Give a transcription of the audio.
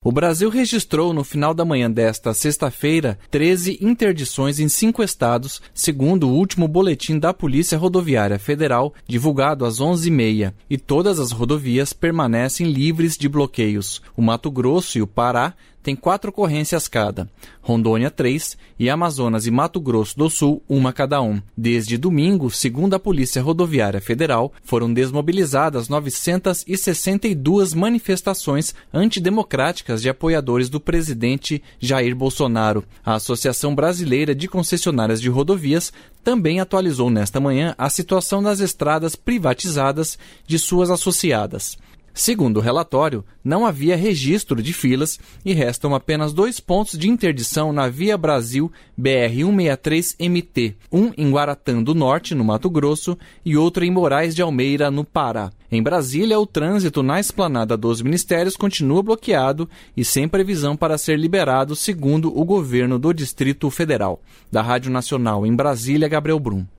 O Brasil registrou no final da manhã desta sexta-feira 13 interdições em 5 estados, segundo o último boletim da Polícia Rodoviária Federal, divulgado às 11h30, e todas as rodovias permanecem livres de bloqueios. O Mato Grosso e o Pará têm 4 ocorrências cada, Rondônia 3 e Amazonas e Mato Grosso do Sul 1 cada um. Desde domingo, segundo a Polícia Rodoviária Federal, foram desmobilizadas 962 manifestações antidemocráticas de apoiadores do presidente Jair Bolsonaro. A Associação Brasileira de Concessionárias de Rodovias também atualizou nesta manhã a situação das estradas privatizadas de suas associadas. Segundo o relatório, não havia registro de filas e restam apenas 2 pontos de interdição na Via Brasil BR-163MT, um em Guaratã do Norte, no Mato Grosso, e outro em Moraes de Almeida, no Pará. Em Brasília, o trânsito na esplanada dos ministérios continua bloqueado e sem previsão para ser liberado, segundo o governo do Distrito Federal. Da Rádio Nacional em Brasília, Gabriel Brum.